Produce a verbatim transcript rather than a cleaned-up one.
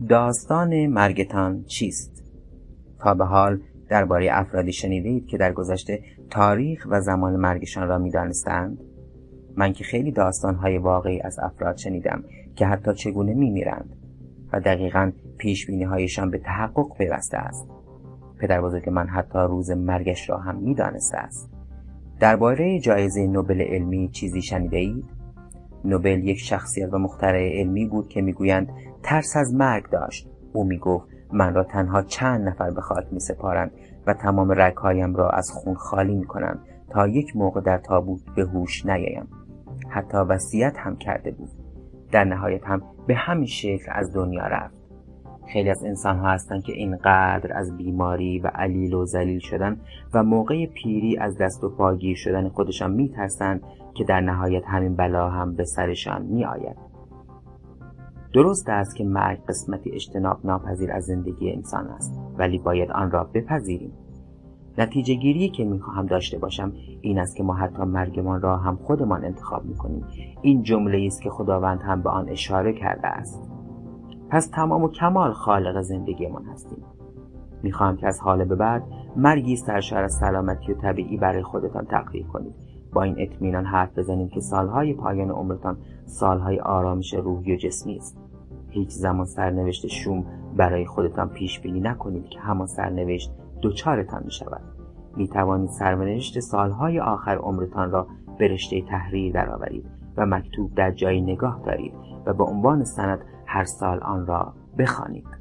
داستان مرگتان چیست؟ تا به حال درباره افرادی شنیدید که در گذشته تاریخ و زمان مرگشان را می‌دانستند؟ من که خیلی داستان‌های واقعی از افراد شنیدم که حتی چگونه می‌میرند و دقیقاً پیش‌بینی‌هایشان به تحقق پیوسته است. پدر بزرگ من حتی روز مرگش را هم می‌دانسته است. درباره جایزه نوبل علمی چیزی شنیده اید؟ نوبل یک شخصیت و مخترع علمی بود که میگویند ترس از مرگ داشت. او میگفت من را تنها چند نفر به خاک می سپارند و تمام رگهایم را از خون خالی می کنند تا یک موقع در تابوت به هوش نیایم. حتی وصیت هم کرده بود. در نهایت هم به همین شکل از دنیا رفت. خیلی از انسان ها هستند که اینقدر از بیماری و علیل و ذلیل شدن و موقع پیری از دست و پا گیر شدن خودشان می ترسند که در نهایت همین بلا هم به سرشان می آید. درست است که مرگ قسمتی اجتناب ناپذیر از زندگی انسان است، ولی باید آن را بپذیریم. نتیجه گیری که می خواهم داشته باشم این است که ما حتی مرگمان را هم خودمان انتخاب می کنیم. این جمله است که خداوند هم به آن اشاره کرده است. پس تمام و کمال خالق زندگیمان هستیم. می خواهم که از حال به بعد مرگی سرشار از سلامتی و طبیعی برای خودتان تقدیر کنید. با این اطمینان حرف بزنیم که سالهای پایان عمرتان سالهای آرامش روحی و جسمی است. هیچ زمان سرنوشت شوم برای خودتان پیش بینی نکنید که همان سرنوشت دوچارتان می شود. می توانید سرنوشت سالهای آخر عمرتان را به رشته تحریر درآورید و مکتوب در جای نگاه دارید و به عنوان سند هر سال آن را بخوانید.